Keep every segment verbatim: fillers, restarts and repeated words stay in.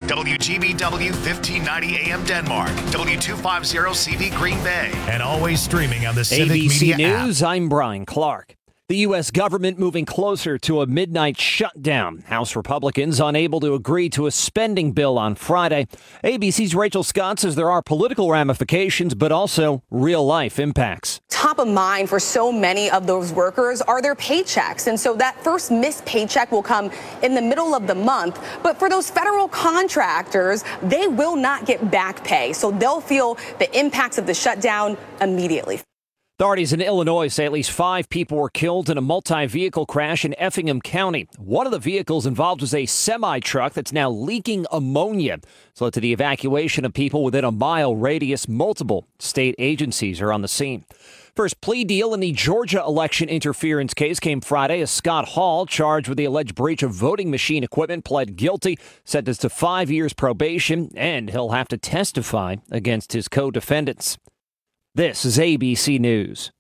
W G B W fifteen ninety A M Denmark, W two fifty C V Green Bay, and always streaming on the Civic A B C Media News, app. I'm Brian Clark. The U S government moving closer to a midnight shutdown. House Republicans unable to agree to a spending bill on Friday. A B C's Rachel Scott says there are political ramifications, but also real-life impacts. Top of mind for so many of those workers are their paychecks. And so that first missed paycheck will come in the middle of the month. But for those federal contractors, they will not get back pay. So they'll feel the impacts of the shutdown immediately. Authorities in Illinois say at least five people were killed in a multi-vehicle crash in Effingham County. One of the vehicles involved was a semi-truck that's now leaking ammonia. It's led to the evacuation of people within a mile radius. Multiple state agencies are on the scene. First plea deal in the Georgia election interference case came Friday as Scott Hall, charged with the alleged breach of voting machine equipment, pled guilty, sentenced to five years probation, and he'll have to testify against his co-defendants. This is A B C News.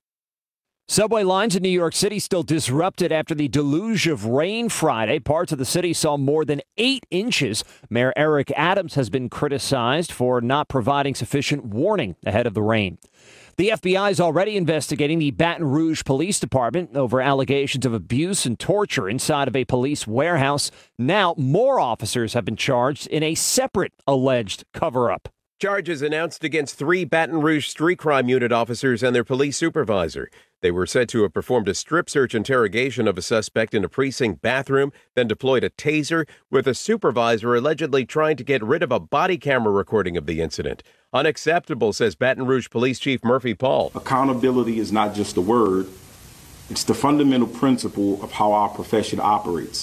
Subway lines in New York City still disrupted after the deluge of rain Friday. Parts of the city saw more than eight inches. Mayor Eric Adams has been criticized for not providing sufficient warning ahead of the rain. The F B I is already investigating the Baton Rouge Police Department over allegations of abuse and torture inside of a police warehouse. Now, more officers have been charged in a separate alleged cover-up. Charges announced against three Baton Rouge Street Crime Unit officers and their police supervisor. They were said to have performed a strip search interrogation of a suspect in a precinct bathroom, then deployed a taser, with a supervisor allegedly trying to get rid of a body camera recording of the incident. Unacceptable, says Baton Rouge Police Chief Murphy Paul. Accountability is not just a word. It's the fundamental principle of how our profession operates.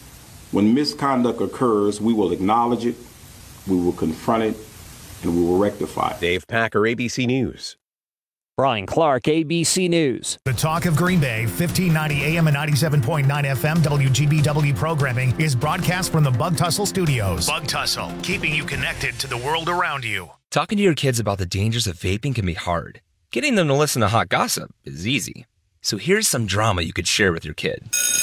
When misconduct occurs, we will acknowledge it, we will confront it, and we will rectify. Dave Packer, A B C News. Brian Clark, A B C News. The Talk of Green Bay, fifteen ninety A M and ninety-seven point nine F M W G B W programming is broadcast from the Bug Tussle Studios. Bug Tussle, keeping you connected to the world around you. Talking to your kids about the dangers of vaping can be hard. Getting them to listen to hot gossip is easy. So here's some drama you could share with your kid.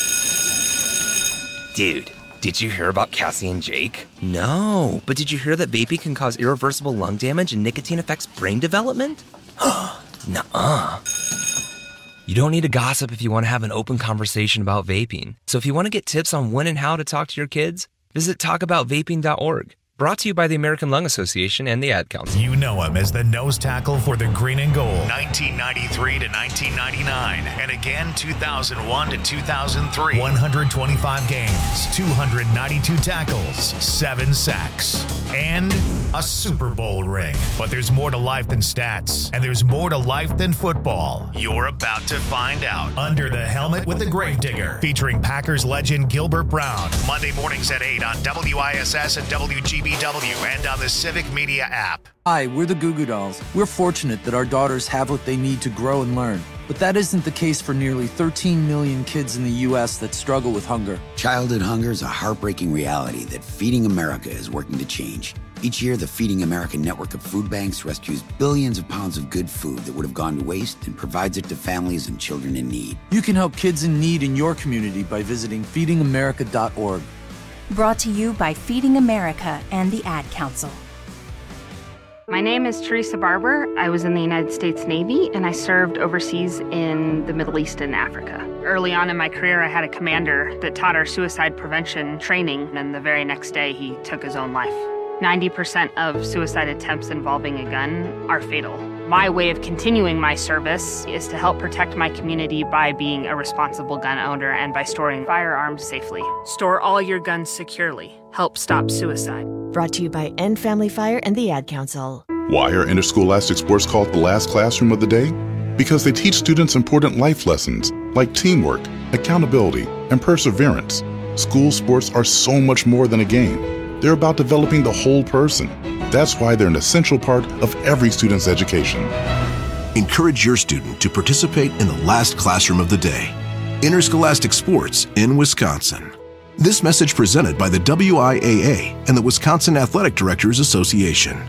Dude, did you hear about Cassie and Jake? No, but did you hear that vaping can cause irreversible lung damage and nicotine affects brain development? Nuh-uh. You don't need to gossip if you want to have an open conversation about vaping. So if you want to get tips on when and how to talk to your kids, visit talk about vaping dot org. Brought to you by the American Lung Association and the Ad Council. You know him as the nose tackle for the Green and Gold, nineteen ninety-three to nineteen ninety-nine, and again two thousand one to two thousand three. one hundred twenty-five games, two hundred ninety-two tackles, seven sacks, and a Super Bowl ring. But there's more to life than stats, and there's more to life than football. You're about to find out. Under the Helmet with the Gravedigger, featuring Packers legend Gilbert Brown. Monday mornings at eight on W I S S and W G B W and on the Civic Media app. Hi, we're the Goo Goo Dolls. We're fortunate that our daughters have what they need to grow and learn. But that isn't the case for nearly thirteen million kids in the U S that struggle with hunger. Childhood hunger is a heartbreaking reality that Feeding America is working to change. Each year, the Feeding America network of food banks rescues billions of pounds of good food that would have gone to waste and provides it to families and children in need. You can help kids in need in your community by visiting feeding america dot org. Brought to you by Feeding America and the Ad Council. My name is Teresa Barber. I was in the United States Navy, and I served overseas in the Middle East and Africa. Early on in my career, I had a commander that taught our suicide prevention training, and the very next day, he took his own life. ninety percent of suicide attempts involving a gun are fatal. My way of continuing my service is to help protect my community by being a responsible gun owner and by storing firearms safely. Store all your guns securely. Help stop suicide. Brought to you by End Family Fire and the Ad Council. Why are interscholastic sports called the last classroom of the day? Because they teach students important life lessons like teamwork, accountability, and perseverance. School sports are so much more than a game. They're about developing the whole person. That's why they're an essential part of every student's education. Encourage your student to participate in the last classroom of the day. Interscholastic sports in Wisconsin. This message presented by the W I A A and the Wisconsin Athletic Directors Association.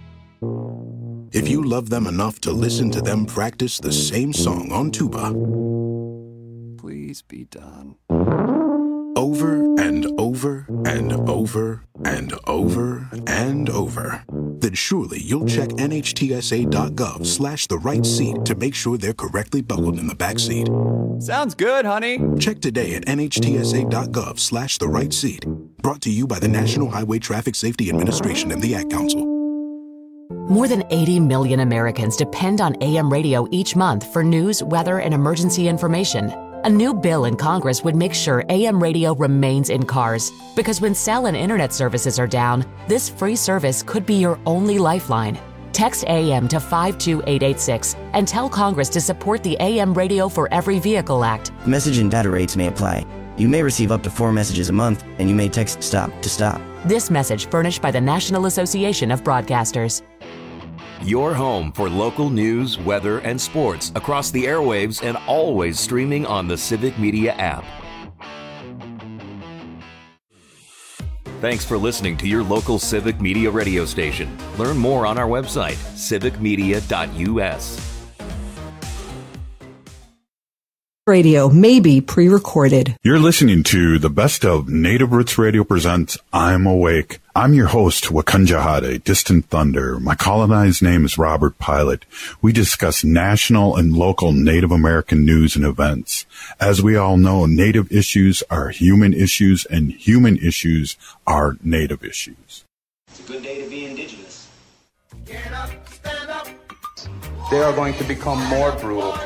If you love them enough to listen to them practice the same song on tuba, please be done. Over and over and over and over and over. Then surely you'll check nhtsa.gov slash the right seat to make sure they're correctly buckled in the back seat. Sounds good, honey. Check today at nhtsa.gov slash the right seat. Brought to you by the National Highway Traffic Safety Administration and the Ad Council. More than eighty million Americans depend on A M radio each month for news, weather, and emergency information. A new bill in Congress would make sure A M radio remains in cars, because when cell and internet services are down, this free service could be your only lifeline. Text A M to five two eight eight six and tell Congress to support the A M Radio for Every Vehicle Act. Message and data rates may apply. You may receive up to four messages a month, and you may text STOP to stop. This message furnished by the National Association of Broadcasters. Your home for local news, weather, and sports across the airwaves and always streaming on the Civic Media app. Thanks for listening to your local Civic Media radio station. Learn more on our website, civic media dot u s. Radio may be pre-recorded. You're listening to the best of Native Roots Radio presents I'm Awake. I'm your host, Wakunjahade, Distant Thunder. My colonized name is Robert Pilot. We discuss national and local Native American news and events. As we all know, Native issues are human issues, and human issues are Native issues. It's a good day to be indigenous. Get up, stand up. They are going to become more brutal.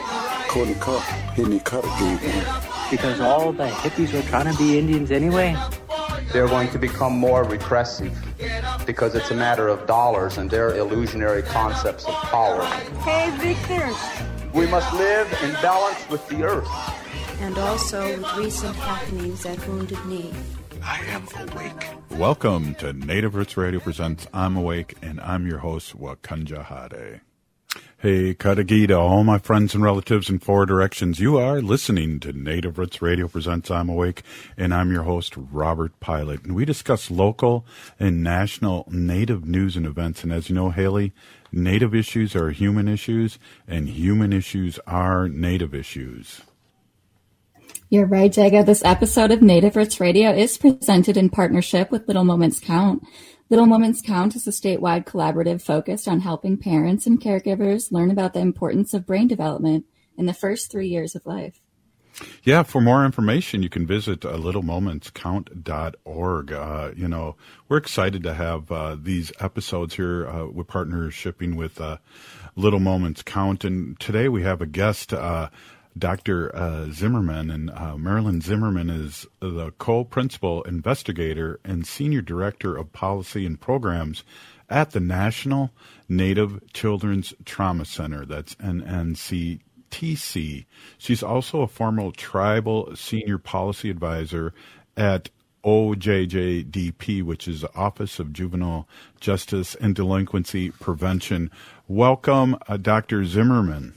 Because all the hippies were trying to be Indians anyway. They're going to become more repressive because it's a matter of dollars and their illusionary concepts of power. Hey, Victor. We must live in balance with the earth. And also with recent happenings at Wounded Knee. I am awake. Welcome to Native Roots Radio presents I'm Awake, and I'm your host, Wakunjahade. Hey, Kadagida, all my friends and relatives in four directions. You are listening to Native Roots Radio presents I'm Awake, and I'm your host, Robert Pilot. And we discuss local and national Native news and events. And as you know, Haley, Native issues are human issues, and human issues are Native issues. You're right, Jaga. This episode of Native Roots Radio is presented in partnership with Little Moments Count. Little Moments Count is a statewide collaborative focused on helping parents and caregivers learn about the importance of brain development in the first three years of life. Yeah, for more information, you can visit uh, little moments count dot org. Uh, you know, we're excited to have uh, these episodes here. Uh, we're partnershipping with uh, Little Moments Count, and today we have a guest, uh, Doctor Uh, Zimmerman, and uh, Marilyn Zimmerman is the co-principal investigator and senior director of policy and programs at the National Native Children's Trauma Center. That's N N C T C. She's also a former tribal senior policy advisor at O J J D P, which is the Office of Juvenile Justice and Delinquency Prevention. Welcome, uh, Doctor Zimmerman.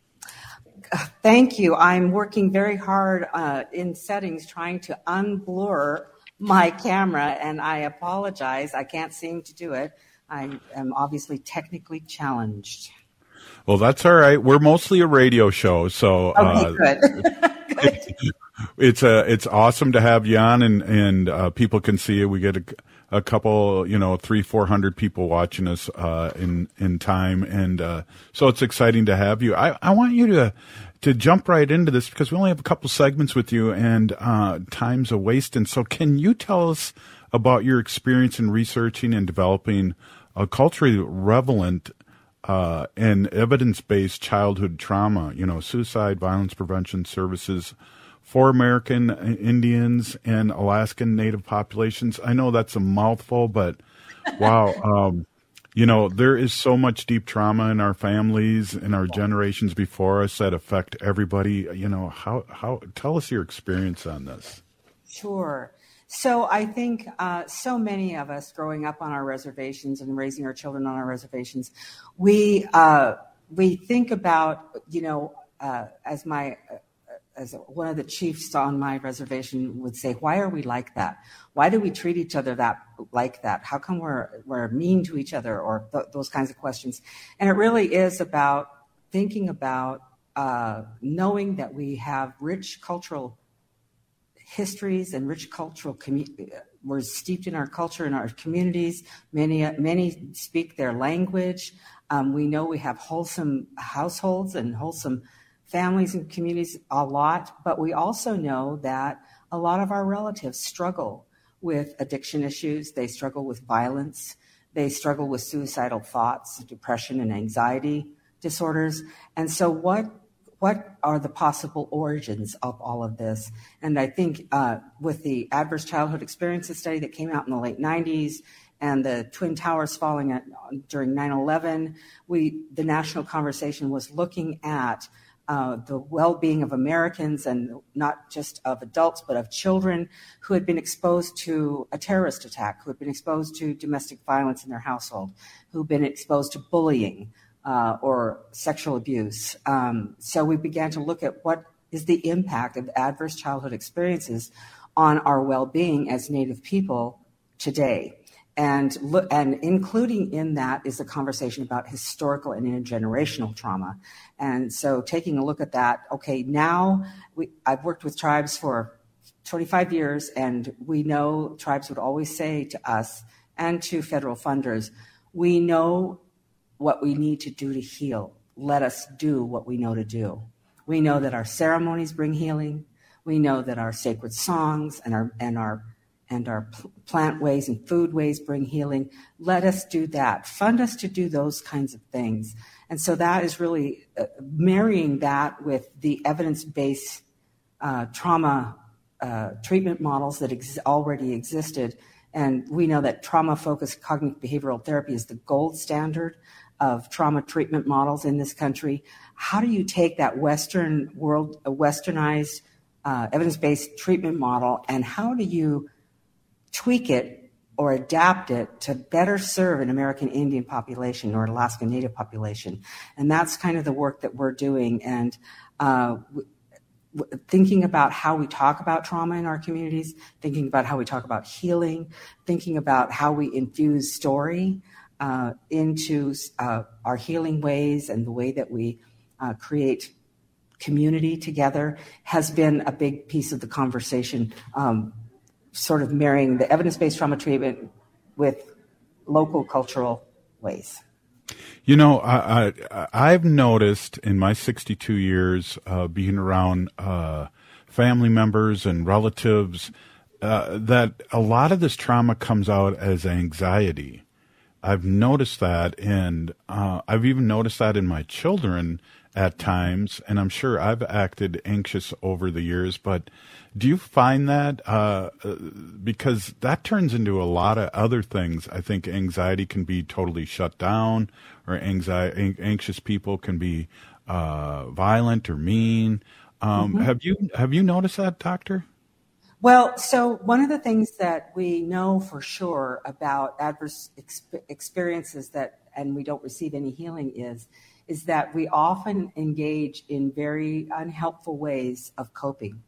Thank you. I'm working very hard uh, in settings trying to unblur my camera, and I apologize. I can't seem to do it. I am obviously technically challenged. Well, that's all right. We're mostly a radio show, so okay, uh, good. it, it's a it's awesome to have you on, and and uh, people can see it. We get a, a couple, you know, three, four hundred people watching us uh, in in time, and uh, so it's exciting to have you. I, I want you to to jump right into this because we only have a couple segments with you, and uh, time's a waste. And so, can you tell us about your experience in researching and developing a culturally relevant uh, and evidence-based childhood trauma, you know, suicide, violence prevention services for American Indians and Alaskan Native populations? I know that's a mouthful, but wow, um, you know, there is so much deep trauma in our families and our generations before us that affect everybody. You know, how, how, tell us your experience on this. Sure. So I think uh, so many of us growing up on our reservations and raising our children on our reservations, we uh, we think about, you know, uh, as my uh, as one of the chiefs on my reservation would say, why are we like that? Why do we treat each other that like that? How come we're we're mean to each other, or th- those kinds of questions? And it really is about thinking about uh, knowing that we have rich cultural histories and rich cultural community. We're steeped in our culture and our communities. Many many speak their language. Um, we know we have wholesome households and wholesome families and communities a lot, but we also know that a lot of our relatives struggle with addiction issues. They struggle with violence. They struggle with suicidal thoughts, depression, and anxiety disorders. And so what what are the possible origins of all of this? And I think uh, with the Adverse Childhood Experiences study that came out in the late nineties and the Twin Towers falling at, during nine eleven, we the national conversation was looking at uh, the well-being of Americans, and not just of adults, but of children who had been exposed to a terrorist attack, who had been exposed to domestic violence in their household, who had been exposed to bullying, Uh, or sexual abuse. Um, so we began to look at what is the impact of adverse childhood experiences on our well-being as Native people today. And, look, and including in that is a conversation about historical and intergenerational trauma. And so taking a look at that, okay, now we, I've worked with tribes for twenty-five years, and we know tribes would always say to us and to federal funders, we know what we need to do to heal. Let us do what we know to do. We know that our ceremonies bring healing. We know that our sacred songs and our and our and our plant ways and food ways bring healing. Let us do that. Fund us to do those kinds of things. And so that is really uh, marrying that with the evidence-based uh, trauma uh, treatment models that ex- already existed. And we know that trauma-focused cognitive behavioral therapy is the gold standard of trauma treatment models in this country. How do you take that Western world, a westernized uh, evidence-based treatment model, and how do you tweak it or adapt it to better serve an American Indian population or Alaska Native population? And that's kind of the work that we're doing. And uh, w- w- thinking about how we talk about trauma in our communities, thinking about how we talk about healing, thinking about how we infuse story Uh, into uh, our healing ways and the way that we uh, create community together has been a big piece of the conversation, um, sort of marrying the evidence-based trauma treatment with local cultural ways. You know, I, I, I've noticed in my sixty-two years uh, being around uh, family members and relatives uh, that a lot of this trauma comes out as anxiety. I've noticed that, and uh, I've even noticed that in my children at times, and I'm sure I've acted anxious over the years, but do you find that? Uh, because that turns into a lot of other things. I think anxiety can be totally shut down, or anxiety, anxious people can be uh, violent or mean. Um, mm-hmm. Have you have you noticed that, Doctor? Well, so one of the things that we know for sure about adverse exp- experiences that, and we don't receive any healing is, is that we often engage in very unhelpful ways of coping.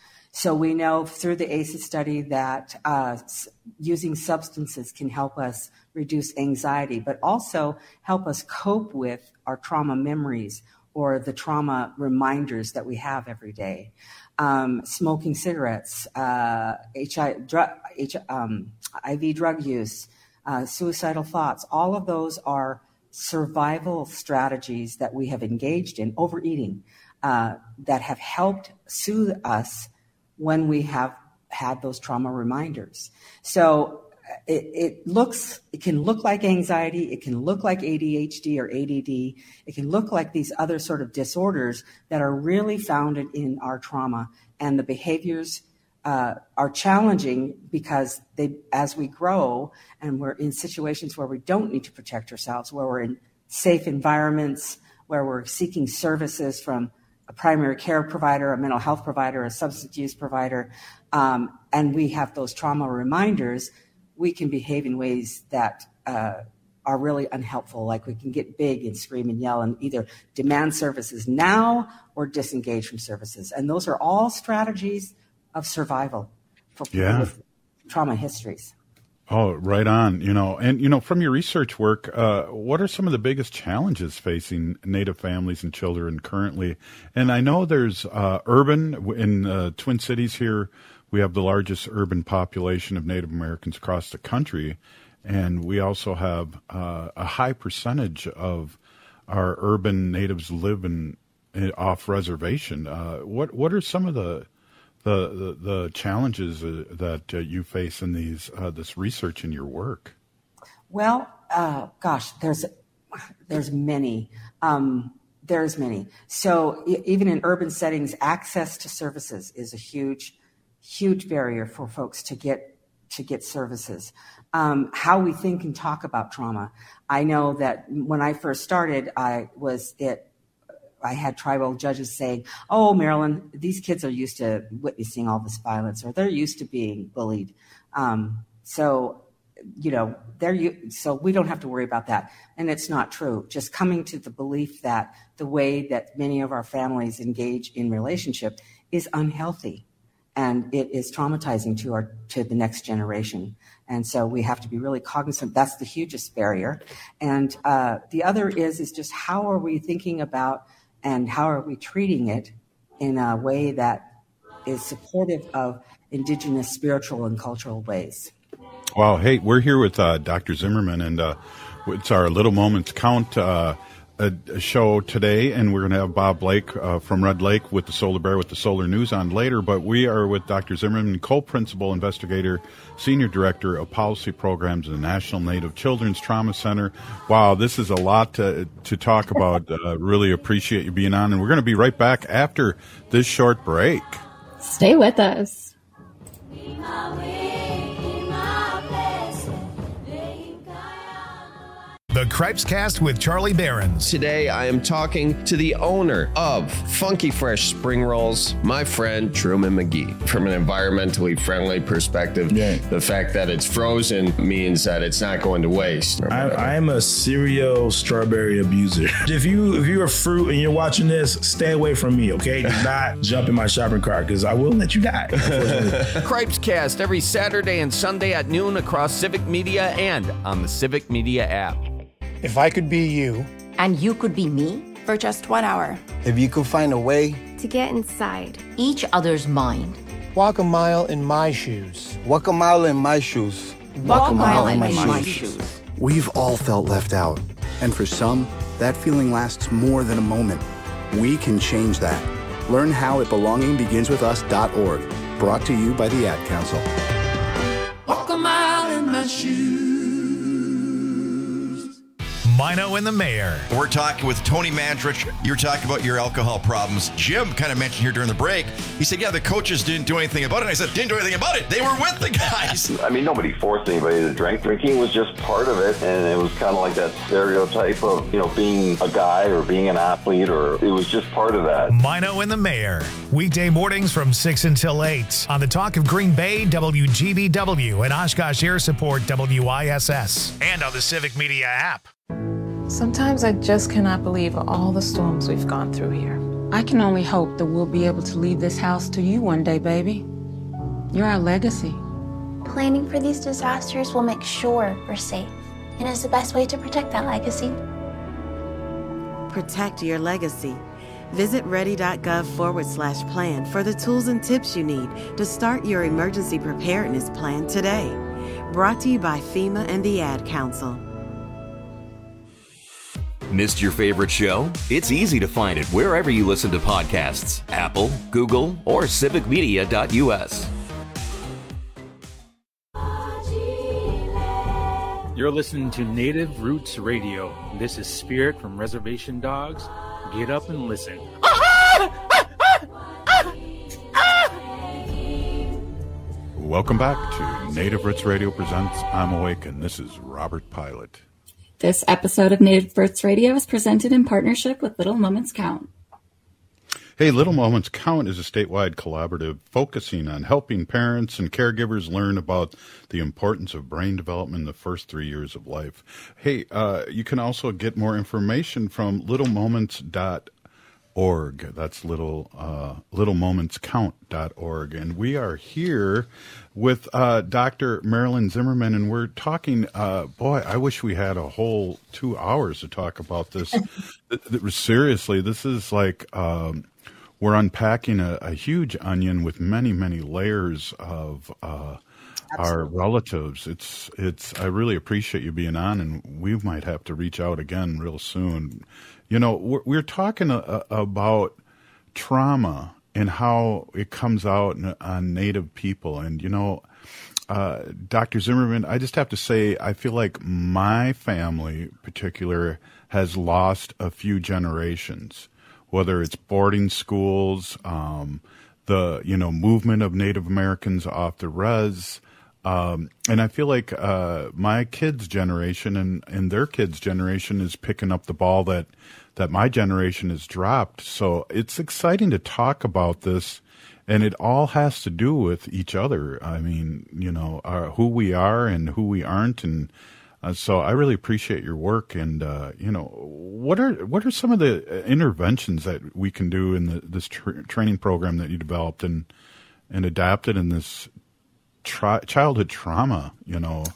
So we know through the A C E study that uh, using substances can help us reduce anxiety, but also help us cope with our trauma memories or the trauma reminders that we have every day. Um, smoking cigarettes, uh, H I, drug, H, um, I V drug use, uh, suicidal thoughts, all of those are survival strategies that we have engaged in, overeating, uh, that have helped soothe us when we have had those trauma reminders. So it, it looks, it can look like anxiety, it can look like A D H D or A D D, it can look like these other sort of disorders that are really founded in our trauma, and the behaviors uh, are challenging because they, as we grow and we're in situations where we don't need to protect ourselves, where we're in safe environments, where we're seeking services from a primary care provider, a mental health provider, a substance use provider, um, and we have those trauma reminders, we can behave in ways that uh, are really unhelpful. Like we can get big and scream and yell and either demand services now or disengage from services. And those are all strategies of survival for people yeah. with trauma histories. Oh, right on. You know, and, you know, from your research work, uh, what are some of the biggest challenges facing Native families and children currently? And I know there's uh, urban in uh, Twin Cities here. we have the largest urban population of Native Americans across the country, and we also have uh, a high percentage of our urban natives live in, in off reservation. Uh, what what are some of the the the, the challenges uh, that uh, you face in these uh, this research in your work? Well, uh, gosh, there's there's many. Um, there's many. So e- even in urban settings, access to services is a huge, huge barrier for folks to get to get services. Um, how we think and talk about trauma. I know that when I first started, I was it. I had tribal judges saying, "Oh, Marilyn, these kids are used to witnessing all this violence, or they're used to being bullied." Um, so, you know, they're so we don't have to worry about that, and it's not true. Just coming to the belief that the way that many of our families engage in relationship is unhealthy, and it is traumatizing to our to the next generation. And so we have to be really cognizant. That's the hugest barrier. And uh, the other is is just how are we thinking about and how are we treating it in a way that is supportive of indigenous spiritual and cultural ways. Wow. Hey, we're here with uh, Doctor Zimmerman, and uh, it's our Little Moments Count uh, a, a show today, and we're going to have Bob Blake uh, from Red Lake with the Solar Bear with the Solar News on later, but we are with Doctor Zimmerman, co-principal investigator, senior director of policy programs at the National Native Children's Trauma Center. Wow, this is a lot to, to talk about. Uh, really appreciate you being on, and we're going to be right back after this short break. Stay with us. The Cripes Cast with Charlie Behrens. Today, I am talking to the owner of Funky Fresh Spring Rolls, my friend Truman McGee. From an environmentally friendly perspective, yeah. The fact that it's frozen means that it's not going to waste. I am a serial strawberry abuser. If you if you're a fruit and you're watching this, stay away from me, okay? Do not jump in my shopping cart because I will let you die. Cripes Cast every Saturday and Sunday at noon across Civic Media and on the Civic Media app. If I could be you. And you could be me? For just one hour. If you could find a way. To get inside. Each other's mind. Walk a mile in my shoes. Walk a mile in my shoes. Walk, Walk a mile, mile in, my, in my shoes. shoes. We've all felt left out. And for some, that feeling lasts more than a moment. We can change that. Learn how at belonging begins with us dot org. Brought to you by the Ad Council. Walk a mile in my shoes. Mino and the Mayor. We're talking with Tony Mandrich. You're talking about your alcohol problems. Jim kind of mentioned here during the break. He said, yeah, the coaches didn't do anything about it. And I said, didn't do anything about it. They were with the guys. I mean, nobody forced anybody to drink. Drinking was just part of it. And it was kind of like that stereotype of, you know, being a guy or being an athlete, or it was just part of that. Mino and the Mayor. Weekday mornings from six until eight on the Talk of Green Bay, W G B W, and Oshkosh Air Support, W I S S, and on the Civic Media app. Sometimes I just cannot believe all the storms we've gone through here. I can only hope that we'll be able to leave this house to you one day, baby. You're our legacy. Planning for these disasters will make sure we're safe, and is the best way to protect that legacy. Protect your legacy. Visit ready.gov forward slash plan for the tools and tips you need to start your emergency preparedness plan today. Brought to you by FEMA and the Ad Council. Missed your favorite show? It's easy to find it wherever you listen to podcasts. Apple, Google, or civic media dot U S. You're listening to Native Roots Radio. This is Spirit from Reservation Dogs. Get up and listen. Welcome back to Native Roots Radio presents I'm Awake, and this is Robert Pilot. This episode of Native Roots Radio is presented in partnership with Little Moments Count. Hey, Little Moments Count is a statewide collaborative focusing on helping parents and caregivers learn about the importance of brain development in the first three years of life. Hey, uh, you can also get more information from little moments dot org. That's little uh, little moments count dot org. And we are here with uh, Doctor Marilyn Zimmerman, and we're talking, uh, boy, I wish we had a whole two hours to talk about this. Seriously, this is like um, we're unpacking a, a huge onion with many, many layers of uh, our relatives. It's it's. I really appreciate you being on, and we might have to reach out again real soon. You know, we're, we're talking a, a, about trauma and how it comes out on Native people, and you know. Uh, Doctor Zimmerman, I just have to say, I feel like my family in particular has lost a few generations, whether it's boarding schools, um, the, you know, movement of Native Americans off the res. Um, and I feel like uh, my kids' generation and, and their kids' generation is picking up the ball that, that my generation has dropped. So it's exciting to talk about this. And it all has to do with each other. I mean, you know, uh, who we are and who we aren't. And uh, so I really appreciate your work. And, uh, you know, what are what are some of the interventions that we can do in the, this tra- training program that you developed and, and adapted in this tri- childhood trauma, you know?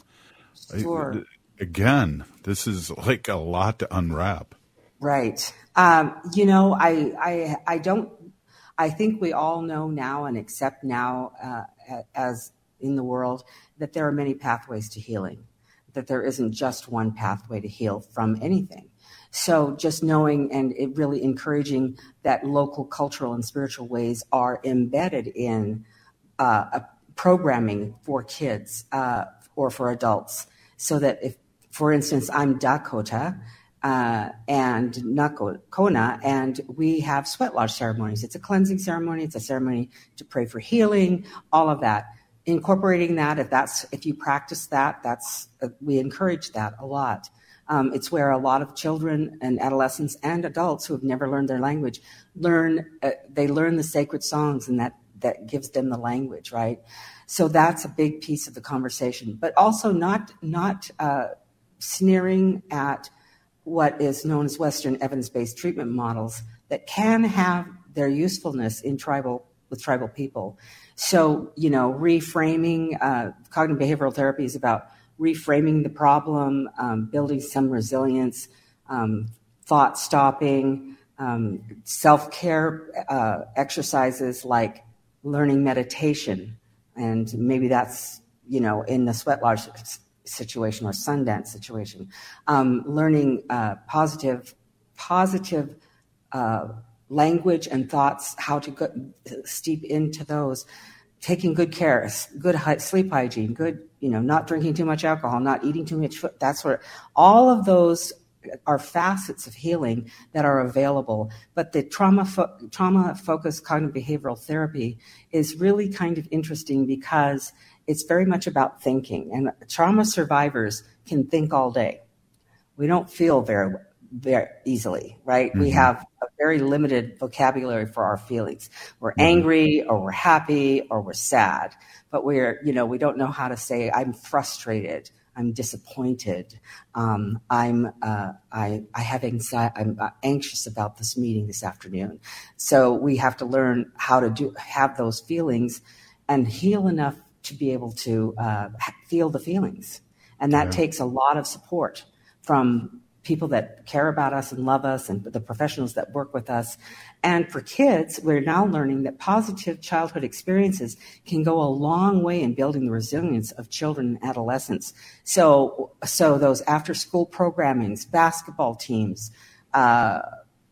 Sure. I, again, this is like a lot to unwrap. Right. Um, you know, I, I, I don't, I think we all know now and accept now, uh, as in the world, that there are many pathways to healing, that there isn't just one pathway to heal from anything. So just knowing and it really encouraging that local cultural and spiritual ways are embedded in uh, a programming for kids uh, or for adults, so that if, for instance, I'm Dakota, Uh, and Nakona, and we have sweat lodge ceremonies. It's a cleansing ceremony. It's a ceremony to pray for healing, all of that. Incorporating that, if that's if you practice that, that's uh, we encourage that a lot. Um, it's where a lot of children and adolescents and adults who have never learned their language learn. Uh, they learn the sacred songs, and that that gives them the language, right? So that's a big piece of the conversation. But also not not uh, sneering at what is known as Western evidence-based treatment models that can have their usefulness in tribal with tribal people. So, you know, reframing uh, cognitive behavioral therapy is about reframing the problem, um, building some resilience, um, thought stopping, um, self-care uh, exercises like learning meditation, and maybe that's, you know, in the sweat lodge situation or Sundance situation, um, learning uh, positive, positive uh, language and thoughts, how to go, steep into those, taking good care, good sleep hygiene, good, you know, not drinking too much alcohol, not eating too much food, that sort of, all of those are facets of healing that are available. But the trauma fo- trauma focused cognitive behavioral therapy is really kind of interesting because it's very much about thinking, and trauma survivors can think all day. We don't feel very, very easily, right? Mm-hmm. We have a very limited vocabulary for our feelings. We're mm-hmm. angry, or we're happy, or we're sad, but we're, you know, we don't know how to say, I'm frustrated, I'm disappointed, um, I'm, uh, I, I have anxiety, I'm anxious about this meeting this afternoon. So we have to learn how to do have those feelings and heal enough to be able to uh, feel the feelings. And that yeah. takes a lot of support from people that care about us and love us and the professionals that work with us. And for kids, we're now learning that positive childhood experiences can go a long way in building the resilience of children and adolescents. So, so those after-school programmings, basketball teams, uh,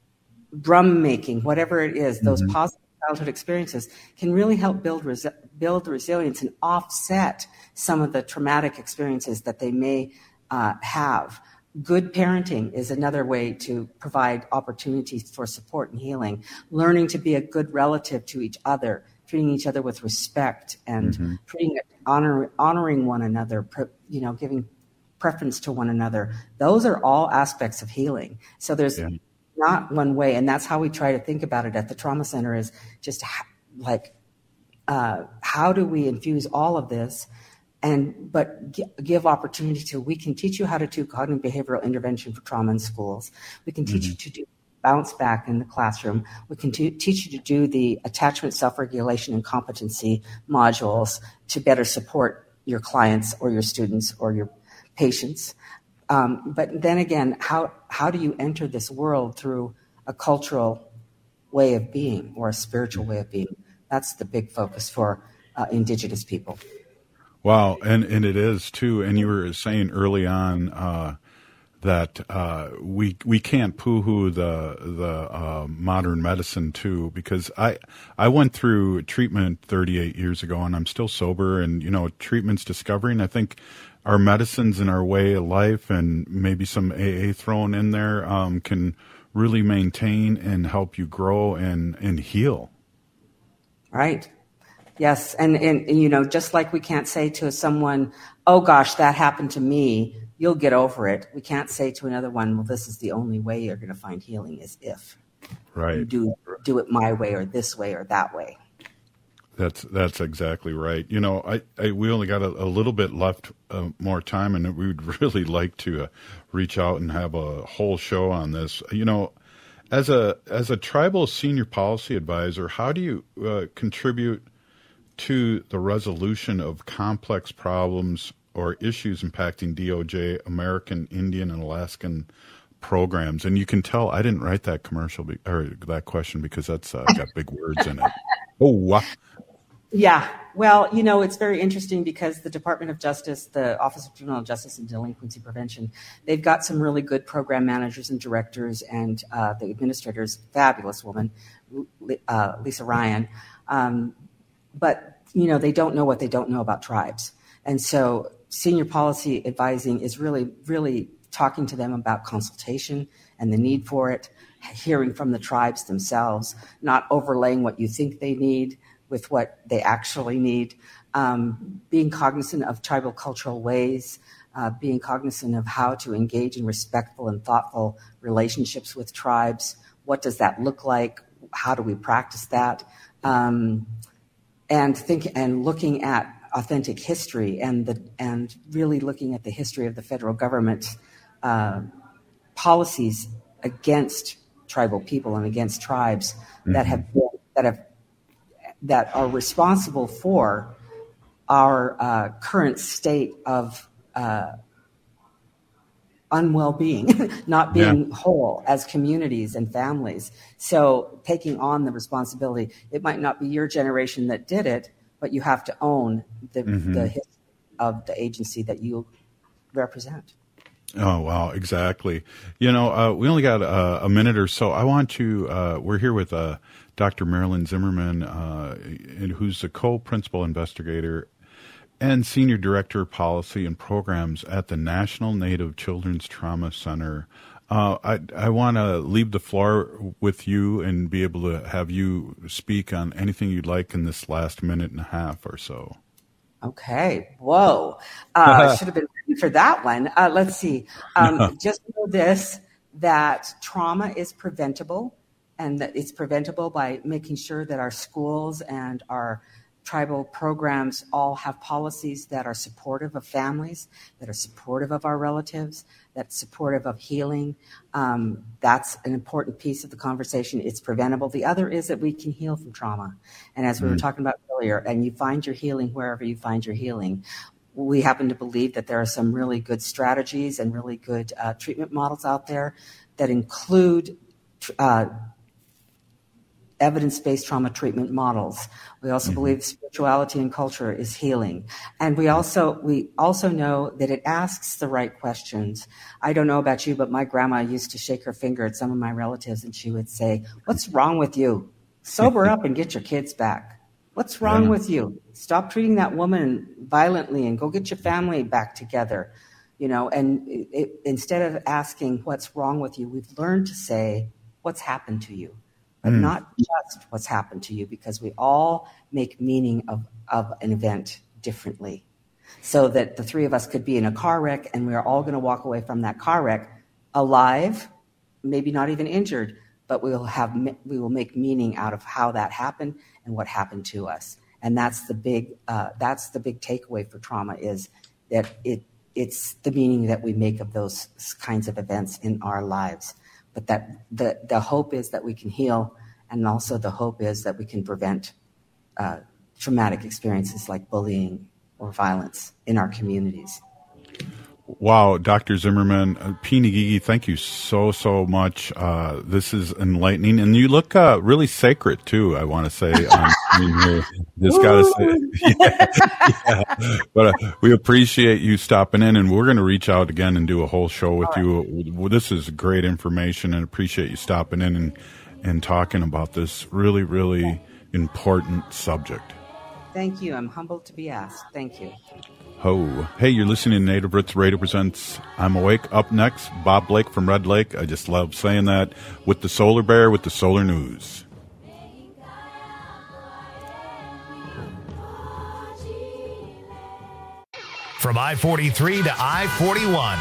drum making, whatever it is, those mm-hmm. positive childhood experiences can really help build resi- build resilience and offset some of the traumatic experiences that they may uh, have. Good parenting is another way to provide opportunities for support and healing. Learning to be a good relative to each other, treating each other with respect, and mm-hmm. treating honor, honoring one another, you know, giving preference to one another. Those are all aspects of healing. So there's yeah. not one way, and that's how we try to think about it at the Trauma Center, is just ha- like, uh, how do we infuse all of this, and but g- give opportunity to, we can teach you how to do cognitive behavioral intervention for trauma in schools. We can teach mm-hmm. you to do bounce back in the classroom. We can t- teach you to do the attachment, self-regulation, and competency modules to better support your clients or your students or your patients. Um, but then again, how how do you enter this world through a cultural way of being or a spiritual way of being. That's the big focus for uh, Indigenous people. Wow, and, and it is too. And you were saying early on uh, that uh, we we can't poo-hoo the the uh, modern medicine too, because I I went through treatment thirty-eight years ago, and I'm still sober. And you know, treatment's discovering. I think our medicines and our way of life, and maybe some A A thrown in there, um, can really maintain and help you grow and and heal. Right. Yes, and, and, and, you know, just like we can't say to someone, oh, gosh, that happened to me, you'll get over it. We can't say to another one, well, this is the only way you're going to find healing is if right. you do, do it my way or this way or that way. That's that's exactly right. You know, I, I we only got a, a little bit left uh, more time, and we would really like to uh, reach out and have a whole show on this. You know, as a as a tribal senior policy advisor, how do you uh, contribute to the resolution of complex problems or issues impacting D O J, American Indian, and Alaskan programs? And you can tell I didn't write that commercial be, or that question because that's uh, got big words in it. Oh, wow. Yeah. Well, you know, it's very interesting because the Department of Justice, the Office of Juvenile Justice and Delinquency Prevention, they've got some really good program managers and directors, and uh, the administrator's fabulous woman, uh, Lisa Ryan. Um, but, you know, they don't know what they don't know about tribes. And so senior policy advising is really, really talking to them about consultation and the need for it, hearing from the tribes themselves, not overlaying what you think they need with what they actually need, um, being cognizant of tribal cultural ways, uh, being cognizant of how to engage in respectful and thoughtful relationships with tribes. What does that look like? How do we practice that? Um, and think and looking at authentic history and the and really looking at the history of the federal government uh, policies against tribal people and against tribes mm-hmm. that have been, that have that are responsible for our uh, current state of uh, unwell being, not being yeah. whole as communities and families. So taking on the responsibility, it might not be your generation that did it, but you have to own the, mm-hmm. the history of the agency that you represent. Oh, wow, exactly. You know, uh, we only got uh, a minute or so. I want to, uh, we're here with uh, Doctor Marilyn Zimmerman, uh, who's the co-principal investigator and senior director of policy and programs at the National Native Children's Trauma Center. Uh, I, I want to leave the floor with you and be able to have you speak on anything you'd like in this last minute and a half or so. Okay. Whoa. Uh, I should have been ready for that one. Uh, let's see. Um, just know this, that trauma is preventable, and that it's preventable by making sure that our schools and our tribal programs all have policies that are supportive of families, that are supportive of our relatives, that's supportive of healing. Um, that's an important piece of the conversation. It's preventable. The other is that we can heal from trauma. And as we mm. were talking about earlier, and you find your healing wherever you find your healing. We happen to believe that there are some really good strategies and really good uh, treatment models out there that include uh, evidence-based trauma treatment models. We also mm-hmm. believe spirituality and culture is healing. And we also we also know that it asks the right questions. I don't know about you, but my grandma used to shake her finger at some of my relatives and she would say, "What's wrong with you? Sober up and get your kids back. What's wrong yeah. with you? Stop treating that woman violently and go get your family back together." You know, and it, it, instead of asking what's wrong with you, we've learned to say, what's happened to you? But mm. not just what's happened to you, because we all make meaning of, of an event differently. So that the three of us could be in a car wreck and we're all going to walk away from that car wreck alive, maybe not even injured, but we will have we will make meaning out of how that happened and what happened to us. And that's the big uh, that's the big takeaway for trauma, is that it it's the meaning that we make of those kinds of events in our lives. But that the, the hope is that we can heal, and also the hope is that we can prevent uh, traumatic experiences like bullying or violence in our communities. Wow, Doctor Zimmerman, uh, P. Ngigi, thank you so, so much. Uh, this is enlightening. And you look uh, really sacred, too, I want to say. Um, I mean, here. Just got to say. Yeah, yeah. But uh, we appreciate you stopping in, and we're going to reach out again and do a whole show with you. Well, this is great information, and appreciate you stopping in and, and talking about this really, really important subject. Thank you. I'm humbled to be asked. Thank you. Ho. Hey, you're listening to Native Roots Radio presents I'm Awake. Up next, Bob Blake from Red Lake. I just love saying that. With the Solar Bear, with the Solar News. From I forty-three to I forty-one.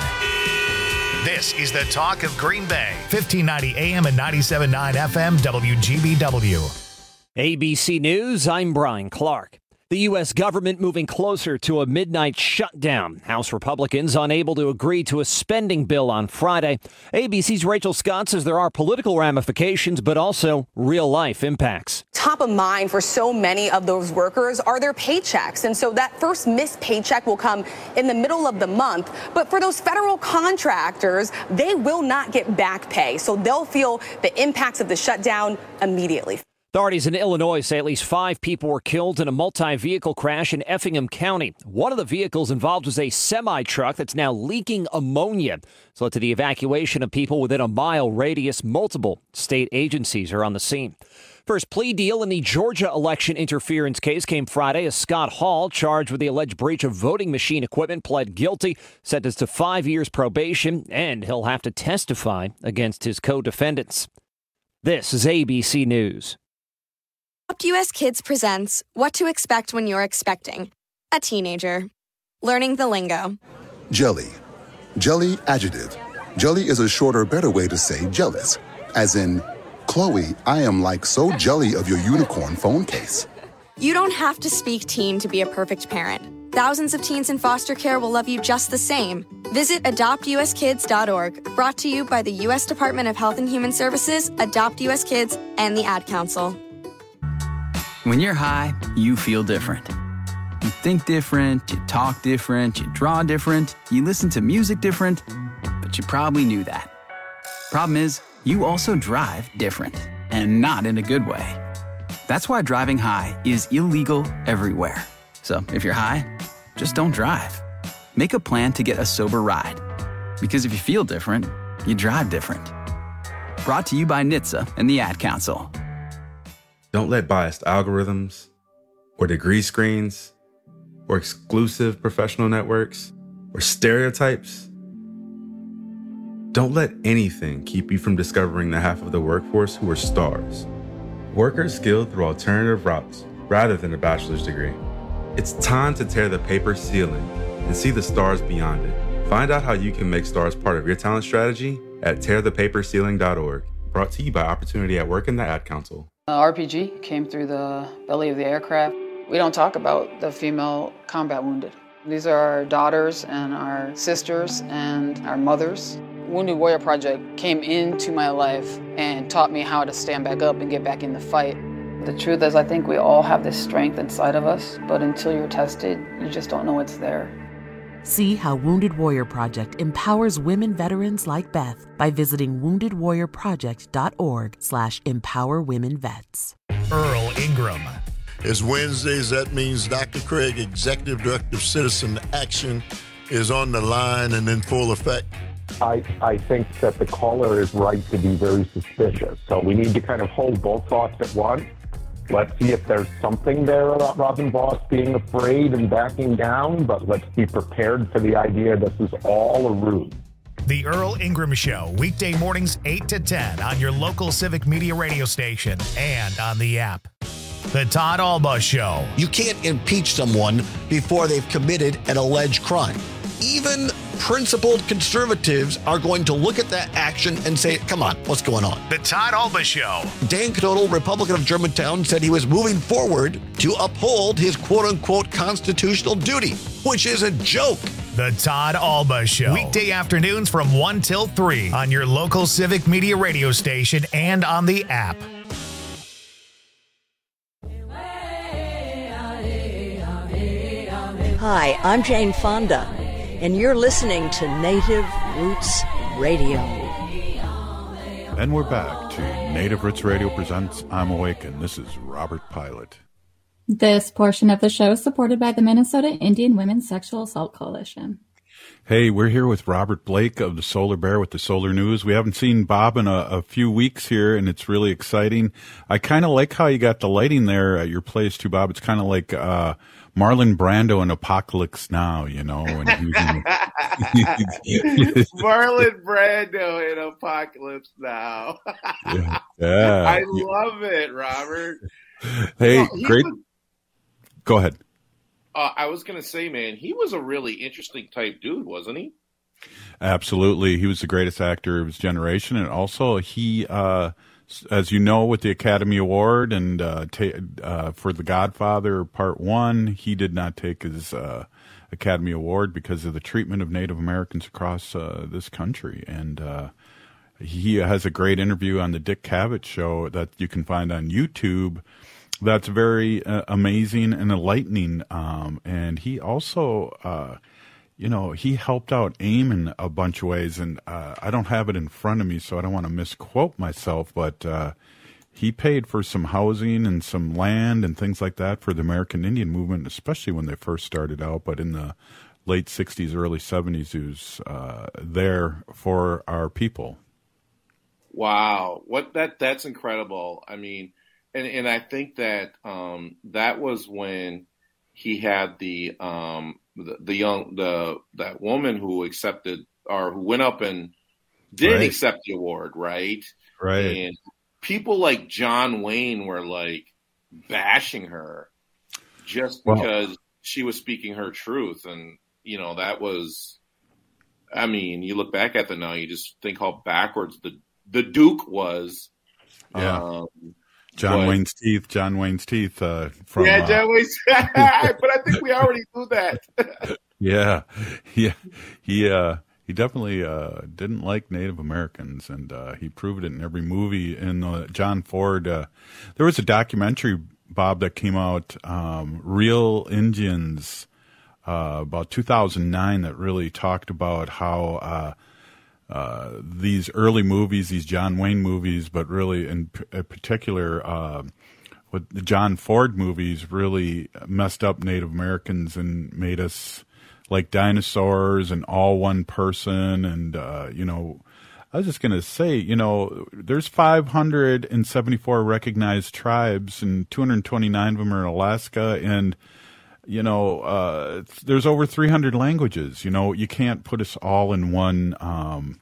This is the talk of Green Bay. fifteen ninety A M and ninety-seven point nine F M W G B W. A B C News, I'm Brian Clark. The U S government moving closer to a midnight shutdown. House Republicans unable to agree to a spending bill on Friday. A B C's Rachel Scott says there are political ramifications, but also real-life impacts. Top of mind for so many of those workers are their paychecks. And so that first missed paycheck will come in the middle of the month. But for those federal contractors, they will not get back pay. So they'll feel the impacts of the shutdown immediately. Authorities in Illinois say at least five people were killed in a multi-vehicle crash in Effingham County. One of the vehicles involved was a semi-truck that's now leaking ammonia. It's led to the evacuation of people within a mile radius. Multiple state agencies are on the scene. First plea deal in the Georgia election interference case came Friday as Scott Hall, charged with the alleged breach of voting machine equipment, pled guilty, sentenced to five years probation, and he'll have to testify against his co-defendants. This is A B C News. Adopt U S Kids presents What to Expect When You're Expecting a Teenager. Learning the lingo. Jelly. Jelly adjective. Jelly is a shorter, better way to say jealous. As in, Chloe, I am like so jelly of your unicorn phone case. You don't have to speak teen to be a perfect parent. Thousands of teens in foster care will love you just the same. Visit adopt u s kids dot org. Brought to you by the U S Department of Health and Human Services, Adopt U S Kids, and the Ad Council. When you're high, you feel different. You think different, you talk different, you draw different, you listen to music different, but you probably knew that. Problem is, you also drive different, and not in a good way. That's why driving high is illegal everywhere. So if you're high, just don't drive. Make a plan to get a sober ride. Because if you feel different, you drive different. Brought to you by N H T S A and the Ad Council. Don't let biased algorithms or degree screens or exclusive professional networks or stereotypes. Don't let anything keep you from discovering the half of the workforce who are stars. Workers skilled through alternative routes rather than a bachelor's degree. It's time to tear the paper ceiling and see the stars beyond it. Find out how you can make stars part of your talent strategy at tear the paper ceiling dot org. Brought to you by Opportunity at Work and the Ad Council. Uh, R P G came through the belly of the aircraft. We don't talk about the female combat wounded. These are our daughters and our sisters and our mothers. Wounded Warrior Project came into my life and taught me how to stand back up and get back in the fight. The truth is, I think we all have this strength inside of us, but until you're tested, you just don't know it's there. See how Wounded Warrior Project empowers women veterans like Beth by visiting wounded warrior project dot org slash empower women vets. Earl Ingram. It's Wednesdays. That means Doctor Craig, Executive Director of Citizen Action, is on the line and in full effect. I, I think that the caller is right to be very suspicious. So we need to kind of hold both thoughts at once. Let's see if there's something there about Robin Voss being afraid and backing down, but let's be prepared for the idea this is all a ruse. The Earl Ingram Show, weekday mornings eight to ten on your local Civic Media radio station and on the app. The Todd Alba Show. You can't impeach someone before they've committed an alleged crime. Even principled conservatives are going to look at that action and say, come on, what's going on? The Todd Alba Show. Dan Knodel, Republican of Germantown, said he was moving forward to uphold his quote-unquote constitutional duty, which is a joke. The Todd Alba Show. Weekday afternoons from one till three on your local Civic Media radio station and on the app. Hi, I'm Jane Fonda. and you're listening to Native Roots Radio. And we're back to Native Roots Radio presents I'm Awake, and this is Robert Pilot. This portion of the show is supported by the Minnesota Indian Women's Sexual Assault Coalition. Hey, we're here with Robert Blake of the Solar Bear with the Solar News. We haven't seen Bob in a, a few weeks here, and it's really exciting. I kind of like how you got the lighting there at your place, too, Bob. It's kind of like uh, Marlon Brando in Apocalypse Now, you know. And Marlon Brando in Apocalypse Now. yeah. yeah. I love it, Robert. Hey, well, great. Was, Go ahead. Uh, I was going to say, man, he was a really interesting type dude, wasn't he? Absolutely. He was the greatest actor of his generation. And also, he, uh, as you know, with the Academy Award and uh, ta- uh, for The Godfather Part One, he did not take his uh, Academy Award because of the treatment of Native Americans across uh, this country. And uh, he has a great interview on the Dick Cavett Show that you can find on YouTube. That's very uh, amazing and enlightening. Um, and he also, uh, you know, he helped out AIM in a bunch of ways. And uh, I don't have it in front of me, so I don't want to misquote myself. But uh, he paid for some housing and some land and things like that for the American Indian movement, especially when they first started out. But in the late sixties, early seventies, he was uh, there for our people. Wow. What that that's incredible. I mean, And and I think that um, that was when he had the, um, the the young the that woman who accepted or who went up and did right. accept the award, right? Right. And people like John Wayne were like bashing her just well, because she was speaking her truth, and you know that was. I mean, you look back at it now, you just think how backwards the the Duke was. Yeah. Um, John but, Wayne's teeth, John Wayne's teeth. Uh, from, yeah, John uh, Wayne's. But I think we already knew that. yeah, yeah, he uh, he definitely uh, didn't like Native Americans, and uh, he proved it in every movie. In uh, John Ford, uh, there was a documentary, Bob, that came out, um, Real Indians, uh, about two thousand nine, that really talked about how. Uh, Uh, these early movies, these John Wayne movies, but really in, p- in particular, uh, with the John Ford movies really messed up Native Americans and made us like dinosaurs and all one person. And, uh, you know, I was just going to say, you know, there's five hundred seventy-four recognized tribes and two hundred twenty-nine of them are in Alaska. And, you know, uh, there's over three hundred languages. You know, you can't put us all in one, um,